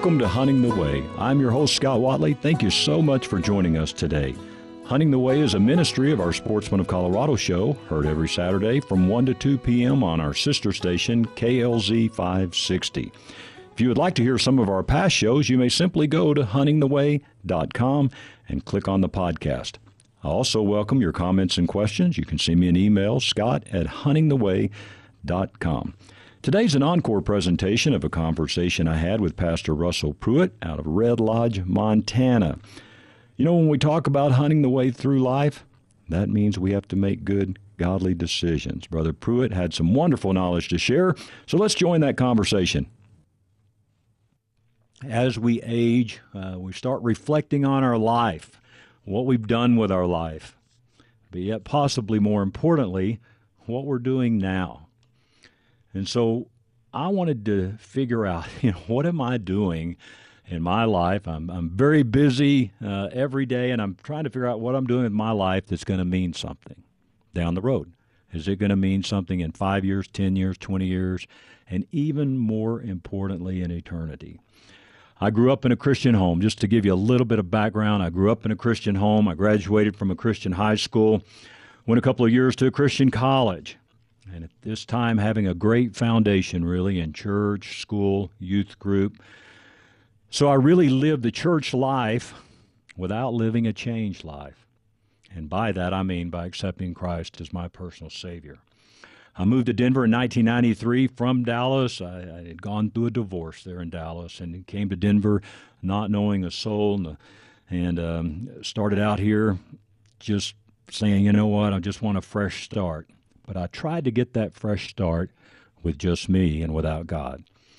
Welcome to Hunting the Way. I'm your host, Scott Watley. Thank you so much for joining us today. Hunting the Way is a ministry of our Sportsman of Colorado show, heard every Saturday from 1 to 2 p.m. on our sister station, KLZ 560. If you would like to hear some of our past shows, you may simply go to huntingtheway.com and click on the podcast. I also welcome your comments and questions. You can send me an email, scott@huntingtheway.com. Today's an encore presentation of a conversation I had with Pastor Russell Pruitt out of Red Lodge, Montana. You know, when we talk about hunting the way through life, that means we have to make good, godly decisions. Brother Pruitt had some wonderful knowledge to share, so let's join that conversation. As we age, we start reflecting on our life, what we've done with our life, but yet possibly more importantly, what we're doing now. And so I wanted to figure out, what am I doing in my life? I'm very busy every day, and I'm trying to figure out what I'm doing with my life that's going to mean something down the road. Is it going to mean something in 5 years, 10 years, 20 years, and even more importantly, in eternity? I grew up in a Christian home. Just to give you a little bit of background, I grew up in a Christian home. I graduated from a Christian high school, went a couple of years to a Christian college. And at this time, having a great foundation, really, in church, school, youth group. So I really lived the church life without living a changed life. And by that, I mean by accepting Christ as my personal Savior. I moved to Denver in 1993 from Dallas. I had gone through a divorce there in Dallas and came to Denver not knowing a soul and started out here just saying, you know what, I just want a fresh start. But I tried to get that fresh start with just me and without God.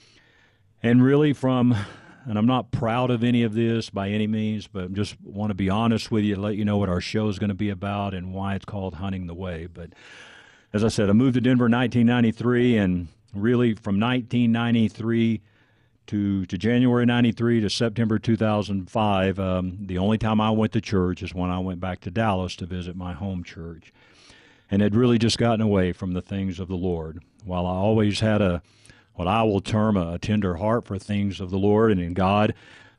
And really and I'm not proud of any of this by any means, but I just want to be honest with you, let you know what our show is going to be about and why it's called Hunting the Way. But as I said, I moved to Denver in 1993, and really from 1993 to January 93 to September 2005, the only time I went to church is when I went back to Dallas to visit my home church. And had really just gotten away from the things of the Lord. While I always had what I will term a tender heart for things of the Lord and in God,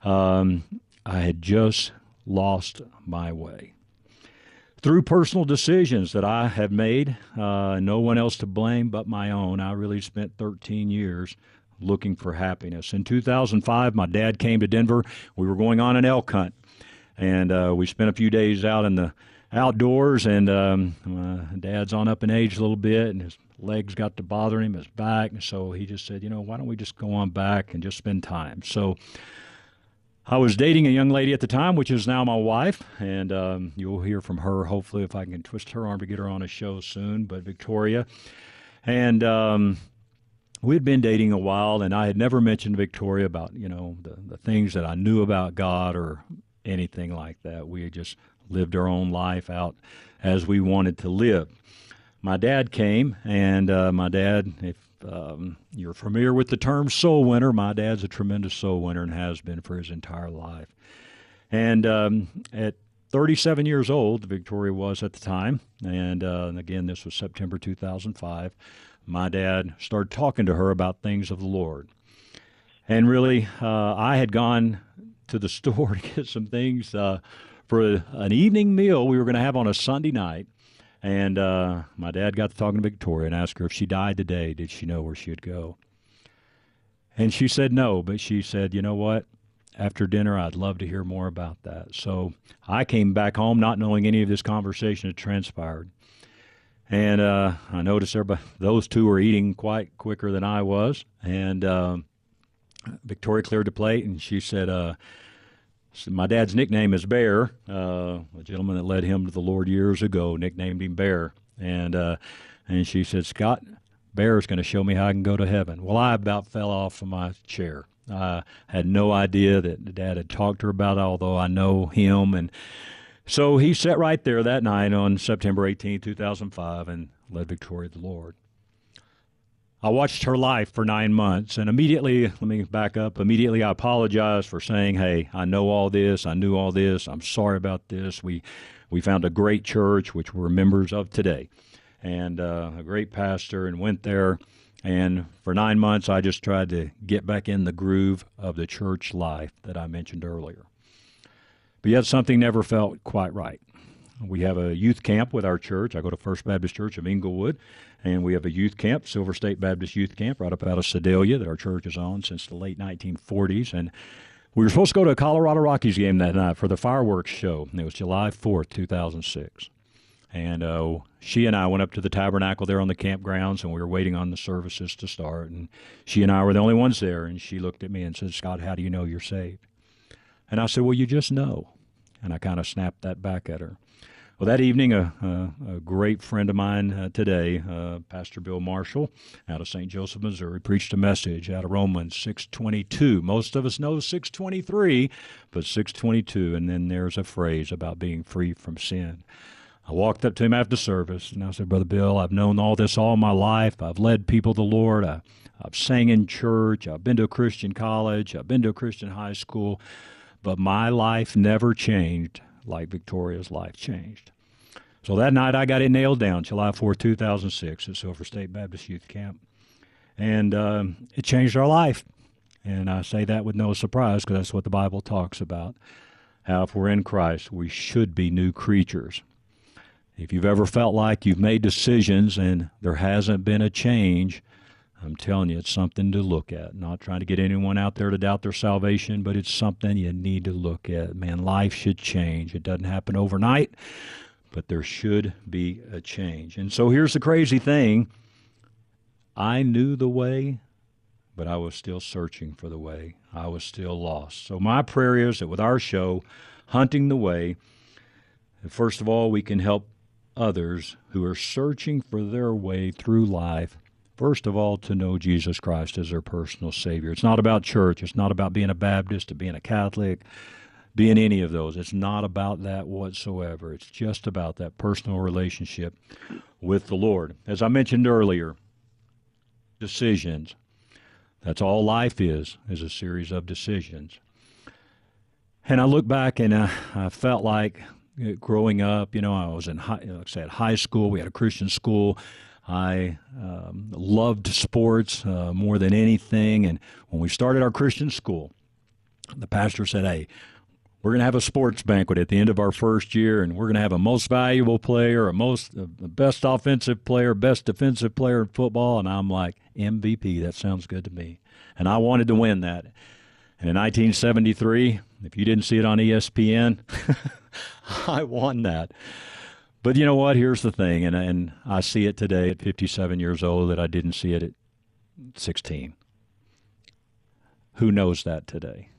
I had just lost my way. Through personal decisions that I have made, no one else to blame but my own, I really spent 13 years looking for happiness. In 2005, my dad came to Denver. We were going on an elk hunt, and we spent a few days out in the outdoors, and my dad's on up in age a little bit, and his legs got to bothering him, his back, and so he just said, why don't we just go on back and just spend time? So I was dating a young lady at the time, which is now my wife, and you'll hear from her, hopefully, if I can twist her arm to get her on a show soon, but Victoria. And we'd been dating a while, and I had never mentioned Victoria about, the things that I knew about God or anything like that. We had just lived our own life out as we wanted to live. My dad came, and my dad, if you're familiar with the term soul winner, my dad's a tremendous soul winner and has been for his entire life. And at 37 years old, Victoria was at the time, and again, this was September 2005, my dad started talking to her about things of the Lord. And really, I had gone to the store to get some things for an evening meal we were going to have on a Sunday night. And my dad got to talking to Victoria and asked her if she died today, did she know where she'd go? And she said no, but she said, you know what? After dinner, I'd love to hear more about that. So I came back home not knowing any of this conversation had transpired. And I noticed those two were eating quite quicker than I was. And Victoria cleared the plate, and she said, my dad's nickname is Bear. A gentleman that led him to the Lord years ago nicknamed him Bear. And she said, Scott, Bear is going to show me how I can go to heaven. Well, I about fell off of my chair. I had no idea that Dad had talked to her about it, although I know him. And so he sat right there that night on September 18, 2005, and led Victoria to the Lord. I watched her life for 9 months, and immediately, let me back up, I apologized for saying, hey, I know all this, I knew all this, I'm sorry about this. We found a great church, which we're members of today, and a great pastor, and went there, And for 9 months, I just tried to get back in the groove of the church life that I mentioned earlier. But yet something never felt quite right. We have a youth camp with our church. I go to First Baptist Church of Inglewood, and we have a youth camp, Silver State Baptist Youth Camp, right up out of Sedalia that our church is on since the late 1940s. And we were supposed to go to a Colorado Rockies game that night for the fireworks show, and it was July 4th, 2006. And she and I went up to the tabernacle there on the campgrounds, and we were waiting on the services to start. And she and I were the only ones there, and she looked at me and said, "Scott, how do you know you're saved?" And I said, "Well, you just know." And I kind of snapped that back at her. Well, that evening, a great friend of mine today, Pastor Bill Marshall, out of St. Joseph, Missouri, preached a message out of Romans 6:22. Most of us know 6:23, but 6:22, and then there's a phrase about being free from sin. I walked up to him after service, and I said, "Brother Bill, I've known all this all my life. I've led people to the Lord. I've sang in church. I've been to a Christian college. I've been to a Christian high school. But my life never changed like Victoria's life changed." So that night I got it nailed down, July 4, 2006 at Silver State Baptist Youth Camp. And it changed our life. And I say that with no surprise because that's what the Bible talks about. How if we're in Christ, we should be new creatures. If you've ever felt like you've made decisions and there hasn't been a change, I'm telling you, it's something to look at. Not trying to get anyone out there to doubt their salvation, but it's something you need to look at. Man, life should change. It doesn't happen overnight, but there should be a change. And so here's the crazy thing. I knew the way, but I was still searching for the way. I was still lost. So my prayer is that with our show, Hunting the Way, that first of all, we can help others who are searching for their way through life, first of all, to know Jesus Christ as their personal Savior. It's not about church. It's not about being a Baptist or being a Catholic, being any of those. It's not about that whatsoever. It's just about that personal relationship with the Lord. As I mentioned earlier, decisions. That's all life is a series of decisions. And I look back and I felt like growing up, I was in high school. We had a Christian school. I loved sports more than anything. And when we started our Christian school, the pastor said, "Hey, we're going to have a sports banquet at the end of our first year, and we're going to have a most valuable player, a best offensive player, best defensive player in football." And I'm like, MVP, that sounds good to me. And I wanted to win that. And in 1973, if you didn't see it on ESPN, I won that. But you know what? Here's the thing, and I see it today at 57 years old that I didn't see it at 16. Who knows that today?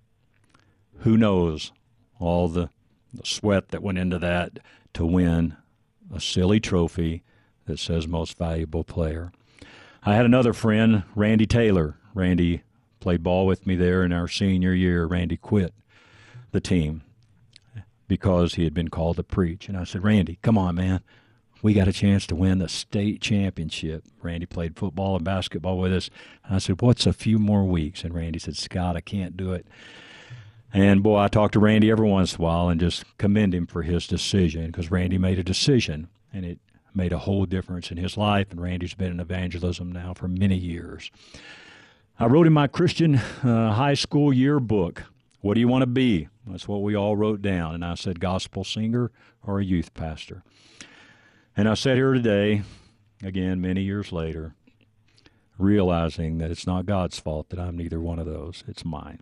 Who knows all the sweat that went into that to win a silly trophy that says most valuable player? I had another friend, Randy Taylor. Randy played ball with me there in our senior year. Randy quit the team because he had been called to preach. And I said, "Randy, come on, man. We got a chance to win the state championship." Randy played football and basketball with us. And I said, "What's a few more weeks?" And Randy said, "Scott, I can't do it." And, boy, I talk to Randy every once in a while and just commend him for his decision because Randy made a decision, and it made a whole difference in his life. And Randy's been in evangelism now for many years. I wrote in my Christian high school yearbook, "What do you want to be?" That's what we all wrote down. And I said, gospel singer or a youth pastor. And I sat here today, again, many years later, realizing that it's not God's fault that I'm neither one of those. It's mine.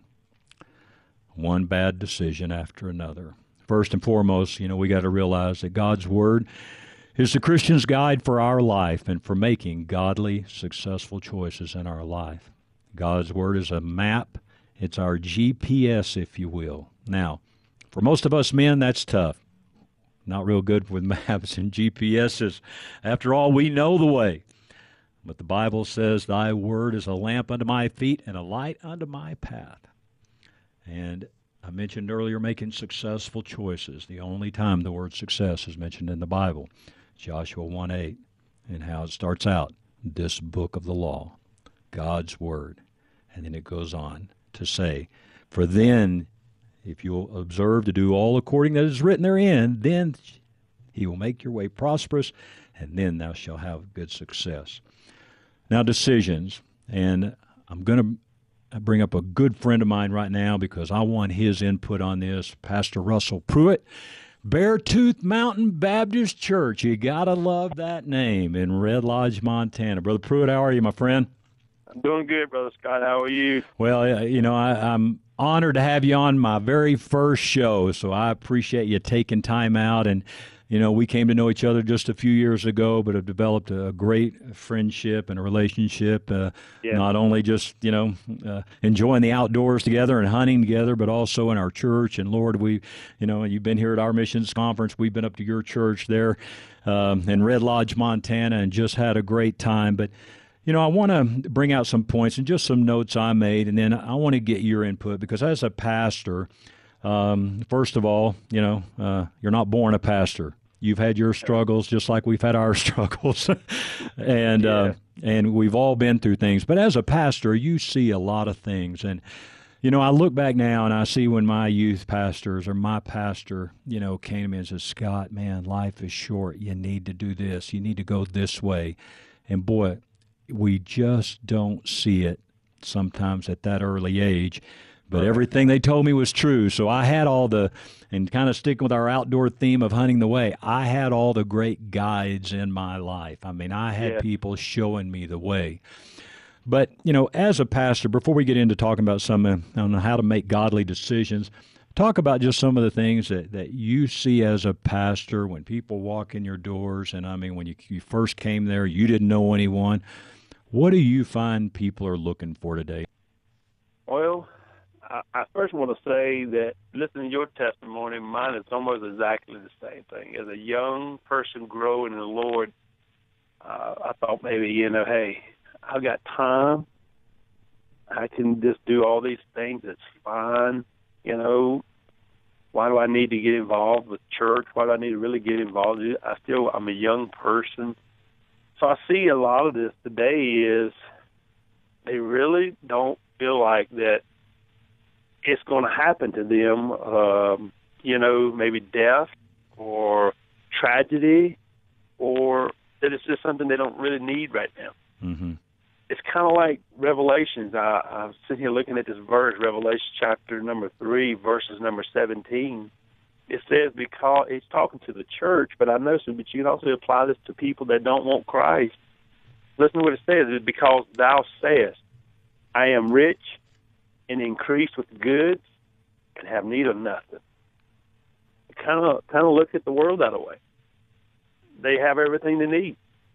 One bad decision after another. First and foremost, we got to realize that God's Word is the Christian's guide for our life and for making godly, successful choices in our life. God's Word is a map. It's our GPS, if you will. Now, for most of us men, that's tough. Not real good with maps and GPSs. After all, we know the way. But the Bible says, "Thy word is a lamp unto my feet and a light unto my path." And I mentioned earlier making successful choices. The only time the word success is mentioned in the Bible, Joshua 1:8, and how it starts out, this book of the law, God's Word. And then it goes on to say, "For then, if you'll observe to do all according that is written therein, then he will make your way prosperous, and then thou shalt have good success." Now, decisions, and I'm going to bring up a good friend of mine right now because I want his input on this, Pastor Russell Pruitt, Beartooth Mountain Baptist Church. You got to love that name in Red Lodge, Montana. Brother Pruitt, how are you, my friend? I'm doing good, Brother Scott. How are you? Well, I'm honored to have you on my very first show, so I appreciate you taking time out. And, we came to know each other just a few years ago, but have developed a great friendship and a relationship, not only just, enjoying the outdoors together and hunting together, but also in our church. And, Lord, you've been here at our missions conference. We've been up to your church there in Red Lodge, Montana, and just had a great time. But I want to bring out some points and just some notes I made, and then I want to get your input because as a pastor, first of all, you're not born a pastor. You've had your struggles just like we've had our struggles, and we've all been through things. But as a pastor, you see a lot of things, and I look back now and I see when my youth pastors or my pastor, came to me and said, "Scott, man, life is short. You need to do this. You need to go this way," and boy, we just don't see it sometimes at that early age. But everything they told me was true. So I had and kind of sticking with our outdoor theme of hunting the way, I had all the great guides in my life. I mean, I had people showing me the way. But, as a pastor, before we get into talking about on how to make godly decisions, talk about just some of the things that you see as a pastor when people walk in your doors. And, I mean, when you first came there, you didn't know anyone. What do you find people are looking for today? Well, I first want to say that listening to your testimony, mine is almost exactly the same thing. As a young person growing in the Lord, I thought maybe, hey, I've got time. I can just do all these things. It's fine. Why do I need to get involved with church? Why do I need to really get involved? I'm a young person. So I see a lot of this today is they really don't feel like that it's going to happen to them, maybe death or tragedy, or that it's just something they don't really need right now. Mm-hmm. It's kind of like Revelations. I'm sitting here looking at this verse, Revelation chapter number 3, verses number 17. It says, because it's talking to the church, but I noticed that you can also apply this to people that don't want Christ. Listen to what it says. It's because thou sayest, I am rich and increased with goods and have need of nothing. Kind of look at the world that way. They have everything they need.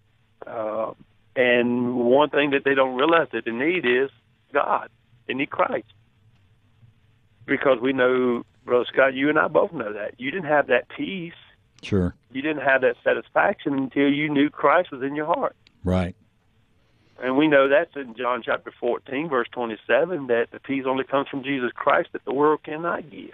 And one thing that they don't realize that they need is God. They need Christ. Because we know, Brother Scott, you and I both know that. You didn't have that peace. Sure. You didn't have that satisfaction until you knew Christ was in your heart. Right. And we know that's in John chapter 14, verse 27, that the peace only comes from Jesus Christ that the world cannot give.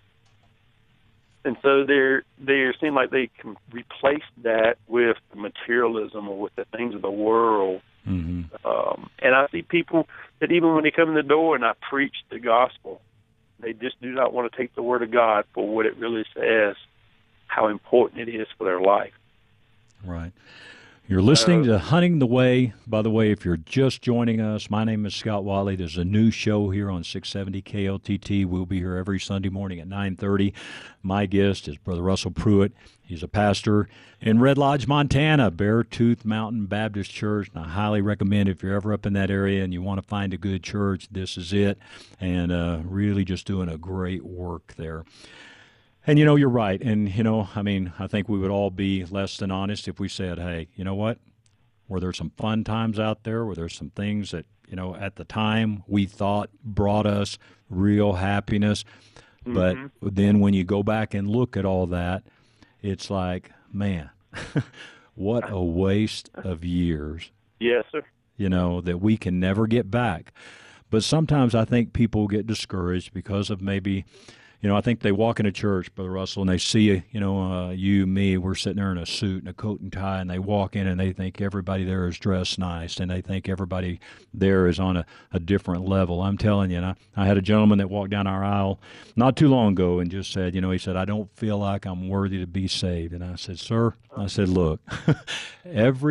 And so they seem like they can replace that with materialism or with the things of the world. Mm-hmm. And I see people that even when they come in the door and I preach the gospel, they just do not want to take the word of God for what it really says, how important it is for their life. Right. You're listening to Hunting the Way. By the way, if you're just joining us, my name is Scott Wiley. There's a new show here on 670 KLTT. We'll be here every Sunday morning at 9:30. My guest is Brother Russell Pruitt. He's a pastor in Red Lodge, Montana, Beartooth Mountain Baptist Church. And I highly recommend if you're ever up in that area and you want to find a good church, this is it. And really just doing a great work there. And, you're right. And, I think we would all be less than honest if we said, hey, you know what? Were there some fun times out there? Were there some things that, at the time we thought brought us real happiness? Mm-hmm. But then when you go back and look at all that, it's like, man, what a waste of years. Yes, sir. That we can never get back. But sometimes I think people get discouraged because of maybe I think they walk into church, Brother Russell, and they see, you, me, we're sitting there in a suit and a coat and tie, and they walk in and they think everybody there is dressed nice, and they think everybody there is on a different level. I'm telling you, and I had a gentleman that walked down our aisle not too long ago and just said, he said, I don't feel like I'm worthy to be saved. And I said, sir, look, every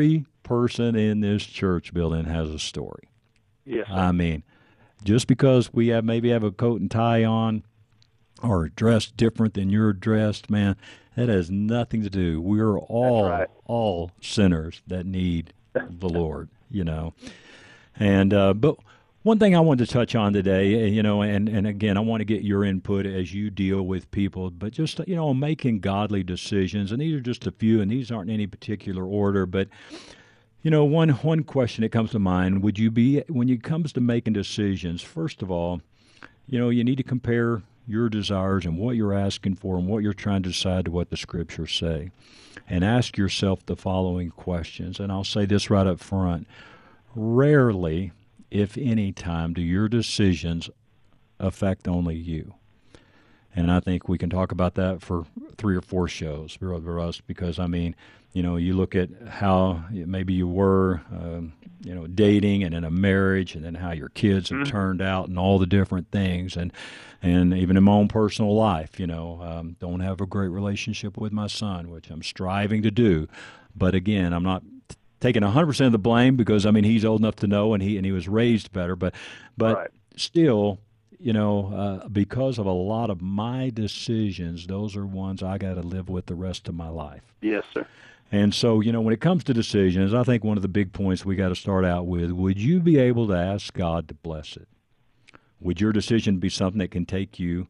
person in this church building has a story. Yes, sir. I mean, just because we maybe have a coat and tie on or dressed different than you're dressed, man, that has nothing to do. We're all sinners that need the Lord, And but one thing I wanted to touch on today, and again, I want to get your input as you deal with people, but just, making godly decisions, and these are just a few, and these aren't in any particular order, but, one question that comes to mind, when it comes to making decisions, first of all, you need to compare your desires and what you're asking for and what you're trying to decide to what the Scriptures say, and ask yourself the following questions, and I'll say this right up front. Rarely, if any time, do your decisions affect only you. And I think we can talk about that for 3 or 4 shows for us because, you look at how maybe you were, dating and in a marriage and then how your kids have turned out and all the different things. And even in my own personal life, don't have a great relationship with my son, which I'm striving to do. But again, I'm not taking 100% of the blame because he's old enough to know and he was raised better, but right. Still, because of a lot of my decisions, those are ones I got to live with the rest of my life. Yes, sir. And so, when it comes to decisions, I think one of the big points we got to start out with, would you be able to ask God to bless it? Would your decision be something that can take you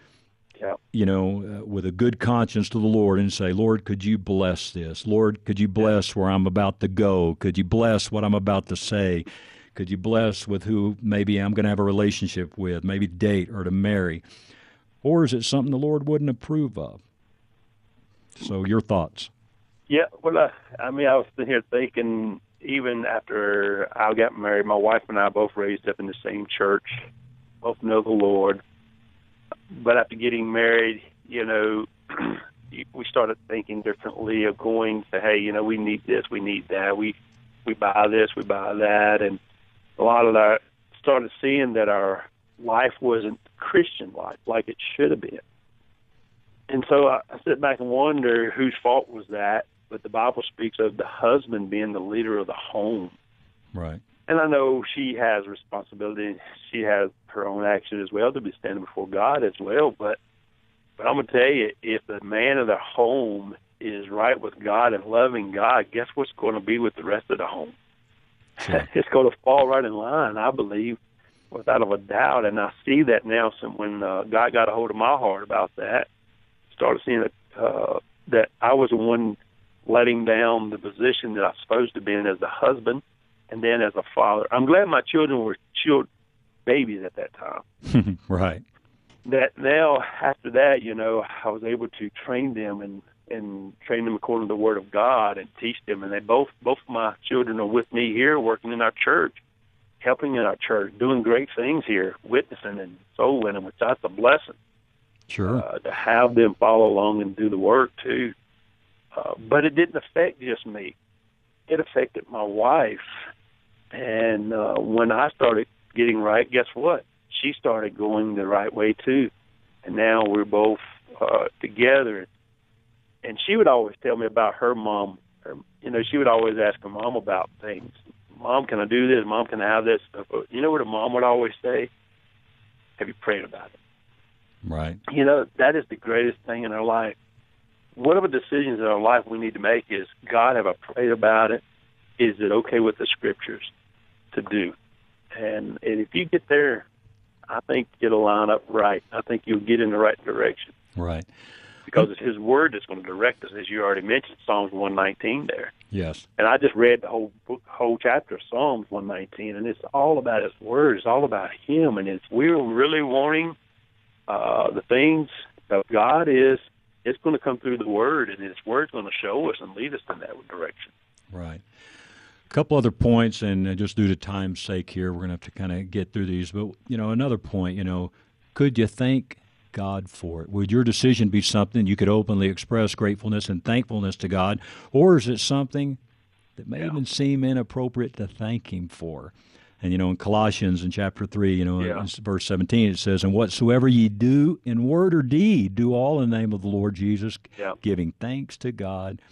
with a good conscience to the Lord and say, Lord, could you bless this? Lord, could you bless where I'm about to go? Could you bless what I'm about to say? Could you bless with who maybe I'm going to have a relationship with, maybe date or to marry? Or is it something the Lord wouldn't approve of? So your thoughts. Yeah, well, I was sitting here thinking, even after I got married, my wife and I both raised up in the same church, both know the Lord. But after getting married, we started thinking differently of going to, hey, we need this, we need that, we buy this, we buy that, and a lot of that started seeing that our life wasn't Christian life like it should have been. And so I sit back and wonder whose fault was that, but the Bible speaks of the husband being the leader of the home. Right. And I know she has responsibility. She has her own action as well to be standing before God as well. But I'm going to tell you, if the man of the home is right with God and loving God, guess what's going to be with the rest of the home? Sure. It's going to fall right in line, I believe, without a doubt. And I see that now when God got a hold of my heart about that, started seeing that I was the one letting down the position that I was supposed to be in as a husband and then as a father. I'm glad my children were babies at that time. Right. That now, after that, I was able to train them and train them according to the Word of God and teach them. And they both of my children are with me here, working in our church, helping in our church, doing great things here, witnessing and soul winning, which that's a blessing. Sure. To have them follow along and do the work too. But it didn't affect just me. It affected my wife. And when I started getting right, guess what? She started going the right way too. And now we're both together. And she would always tell me about her mom. She would always ask her mom about things. Mom, can I do this? Mom, can I have this? You know what a mom would always say? Have you prayed about it? Right. That is the greatest thing in our life. Whatever decisions in our life we need to make is, God, have I prayed about it? Is it okay with the Scriptures to do? And if you get there, I think it'll line up right. I think you'll get in the right direction. Right. Because it's His Word that's going to direct us, as you already mentioned, Psalms 119 there. Yes. And I just read the whole chapter of Psalms 119, and it's all about His Word. It's all about Him. And if we're really wanting the things of God, it's going to come through the Word, and His Word's going to show us and lead us in that direction. Right. A couple other points, and just due to time's sake here, we're going to have to kind of get through these. But, another point, could you thank God for it? Would your decision be something you could openly express gratefulness and thankfulness to God, or is it something that may even seem inappropriate to thank Him for? And, in Colossians in chapter 3, in verse 17, it says, "And whatsoever ye do in word or deed, do all in the name of the Lord Jesus, giving thanks to God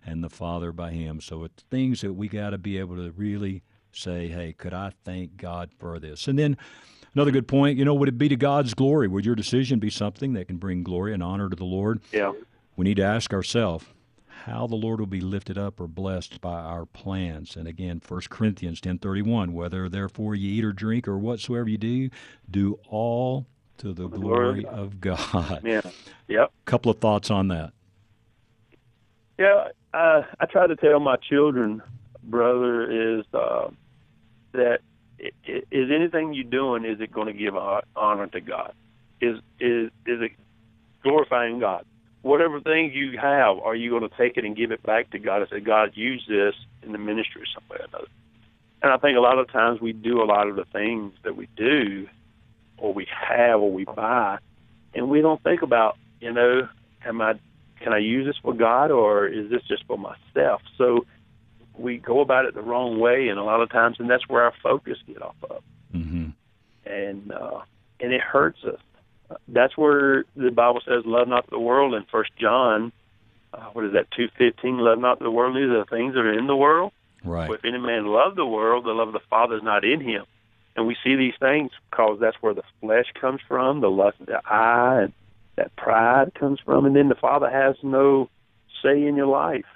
and the Father by him. So it's things that we got to be able to really say, hey, could I thank God for this? And then another good point, would it be to God's glory? Would your decision be something that can bring glory and honor to the Lord? Yeah. We need to ask ourselves how the Lord will be lifted up or blessed by our plans. And again, 1 Corinthians 10:31, whether therefore you eat or drink or whatsoever you do, do all to the glory of God. Yeah. Yep. Couple of thoughts on that. Yeah, I try to tell my children, brother, is that is anything you're doing, is it going to give honor to God? Is it glorifying God? Whatever things you have, are you going to take it and give it back to God and say, God, use this in the ministry or some way or another? And I think a lot of times we do a lot of the things that we do or we have or we buy, and we don't think about, can I use this for God or is this just for myself? So we go about it the wrong way, and a lot of times, and that's where our focus get off of. Mm-hmm. And it hurts us. That's where the Bible says, love not the world in 1 John, 2:15, love not the world, neither the things that are in the world. Right. But if any man love the world, the love of the Father is not in him. And we see these things because that's where the flesh comes from, the lust of the eye, and that pride comes from. And then the Father has no say in your life.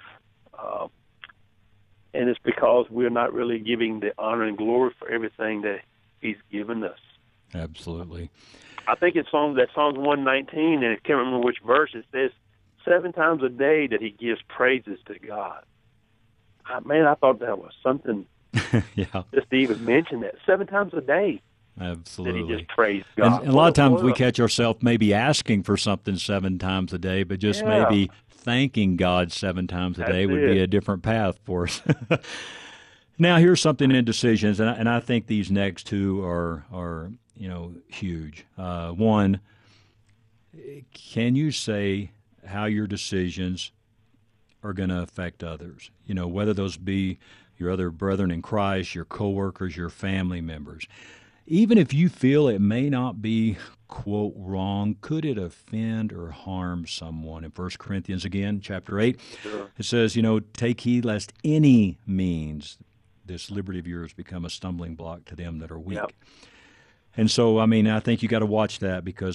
And it's because we're not really giving the honor and glory for everything that he's given us. Absolutely. I think it's Psalms 119, and I can't remember which verse, it says 7 times a day that he gives praises to God. I thought that was something yeah. just to even mention that. 7 times a day. Absolutely. That he just praised God. And a lot of times we catch ourselves maybe asking for something 7 times a day, but just maybe thanking God 7 times a day would be a different path for us. Now, here's something in decisions, and I think these next two are huge. One, can you say how your decisions are going to affect others? Whether those be your other brethren in Christ, your coworkers, your family members. Even if you feel it may not be, quote, wrong, could it offend or harm someone? In 1 Corinthians, again, chapter 8, it says, take heed lest any means this liberty of yours become a stumbling block to them that are weak. Yep. And so, I think you got to watch that because,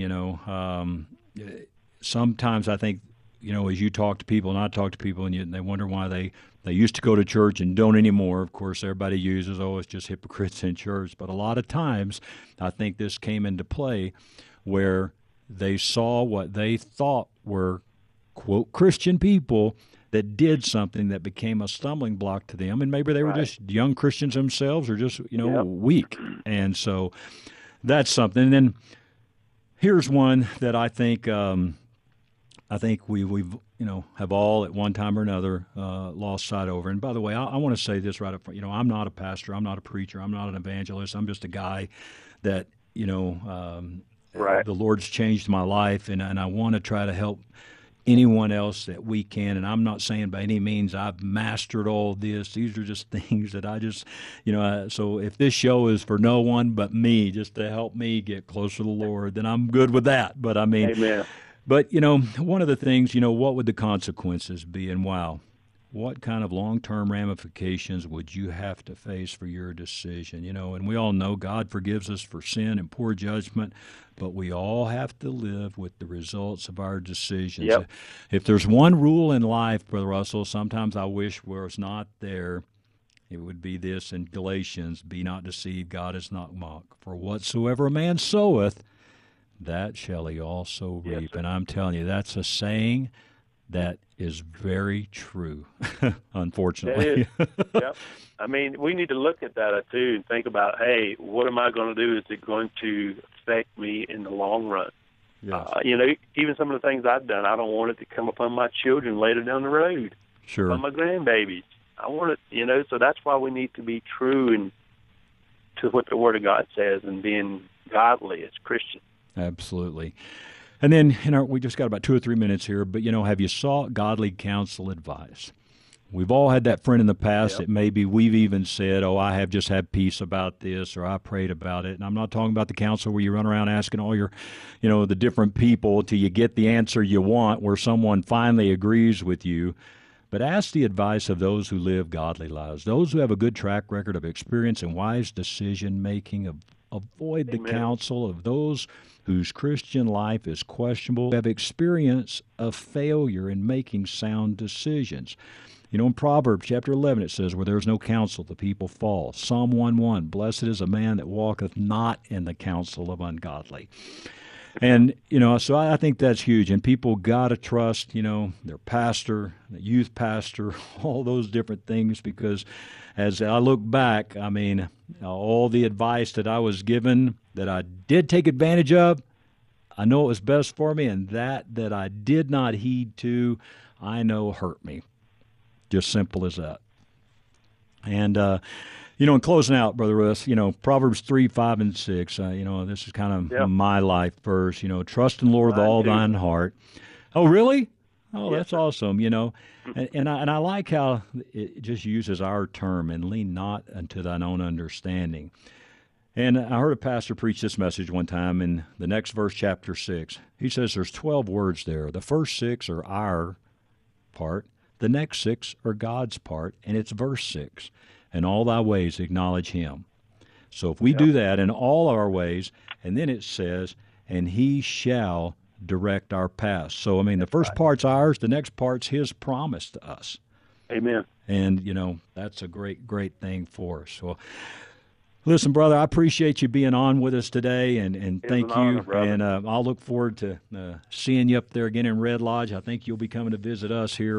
sometimes I think, as you talk to people and I talk to people and they wonder why they used to go to church and don't anymore. Of course, everybody uses, it's just hypocrites in church. But a lot of times, I think this came into play where they saw what they thought were, quote, Christian people that did something that became a stumbling block to them. And maybe they were just young Christians themselves or just, weak. And so that's something. And then here's one that I think we've have all at one time or another lost sight over. And by the way, I want to say this right up front. I'm not a pastor. I'm not a preacher. I'm not an evangelist. I'm just a guy that, the Lord's changed my life, and I want to try to help anyone else that we can. And I'm not saying by any means I've mastered all this. These are just things that I just, so if this show is for no one but me, just to help me get closer to the Lord, then I'm good with that. But Amen. But, one of the things, what would the consequences be? And wow, what kind of long-term ramifications would you have to face for your decision? And we all know God forgives us for sin and poor judgment, but we all have to live with the results of our decisions. Yep. If there's one rule in life, Brother Russell, sometimes I wish where it's not there, it would be this in Galatians, be not deceived, God is not mocked. For whatsoever a man soweth, that shall he also reap. Yes, and I'm telling you, that's a saying that is very true, unfortunately. It is. Yep. We need to look at that, too, and think about, hey, what am I going to do? Is it going to affect me in the long run? Yes. Even some of the things I've done, I don't want it to come upon my children later down the road. Sure. On my grandbabies. I want it, so that's why we need to be true and to what the Word of God says and being godly as Christians. Absolutely. And then, we just got about 2 or 3 minutes here, but, have you sought godly counsel advice? We've all had that friend in the past that maybe we've even said, I have just had peace about this, or I prayed about it. And I'm not talking about the counsel where you run around asking all your, the different people till you get the answer you want, where someone finally agrees with you. but ask the advice of those who live godly lives, those who have a good track record of experience and wise decision-making. Avoid the counsel of those whose Christian life is questionable, have experience of failure in making sound decisions. You know, in Proverbs chapter 11, it says, where there is no counsel, the people fall. Psalm 1:1, blessed is a man that walketh not in the counsel of ungodly. And, you know, so I think that's huge. And people got to trust, you know, their pastor, the youth pastor, all those different things, because as I look back, I mean, all the advice that I was given that I did take advantage of, I know it was best for me, and that I did not heed to, I know hurt me. Just simple as that. And, you know, in closing out, Brother Russ, you know, Proverbs 3, 5, and 6, you know, this is kind of my life verse, you know, trust in the Lord with all thine heart. Oh, really? Oh, that's awesome, you know. And I like how it just uses our term, and lean not unto thine own understanding. And I heard a pastor preach this message one time in the next verse, chapter 6. He says there's 12 words there. The first 6 are our part. The next 6 are God's part, and it's verse 6. In all thy ways acknowledge him. So if we do that in all our ways, and then it says, and he shall direct our paths. So, I mean, the first part's ours, the next part's his promise to us. Amen. And, you know, that's a great, great thing for us. So, listen, brother, I appreciate you being on with us today, and thank you. Honor, and I'll look forward to seeing you up there again in Red Lodge. I think you'll be coming to visit us here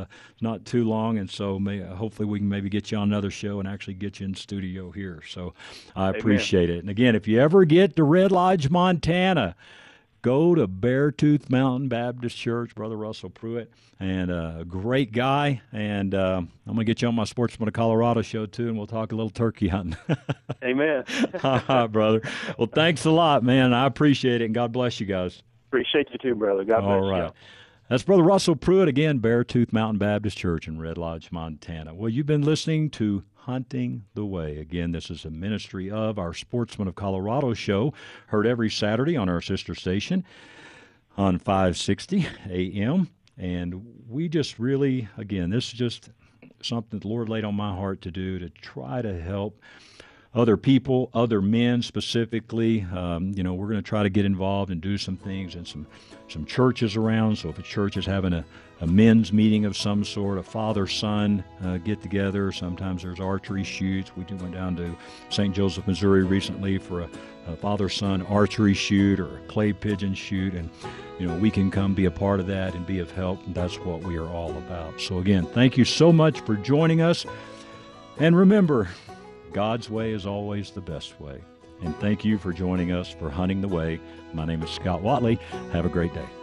not too long, and so hopefully we can maybe get you on another show and actually get you in studio here. So I appreciate it. And again, if you ever get to Red Lodge, Montana, go to Beartooth Mountain Baptist Church, Brother Russell Pruitt, and a great guy. And I'm going to get you on my Sportsman of Colorado show, too, and we'll talk a little turkey hunting. Amen. All right, brother. Well, thanks a lot, man. I appreciate it, and God bless you guys. Appreciate you, too, brother. God bless you. All right. That's Brother Russell Pruitt, again, Beartooth Mountain Baptist Church in Red Lodge, Montana. Well, you've been listening to Hunting the Way. Again, this is a ministry of our Sportsman of Colorado show, heard every Saturday on our sister station on 560 AM. And we just really, again, this is just something the Lord laid on my heart to do, to try to help other people, other men specifically. You know, we're going to try to get involved and do some things in some churches around. So if a church is having a men's meeting of some sort, a father-son get-together, sometimes there's archery shoots. We went down to St. Joseph, Missouri recently for a father-son archery shoot or a clay pigeon shoot, and, you know, we can come be a part of that and be of help, and that's what we are all about. So again, thank you so much for joining us, and remember, God's way is always the best way. And thank you for joining us for Hunting the Way. My name is Scott Watley. Have a great day.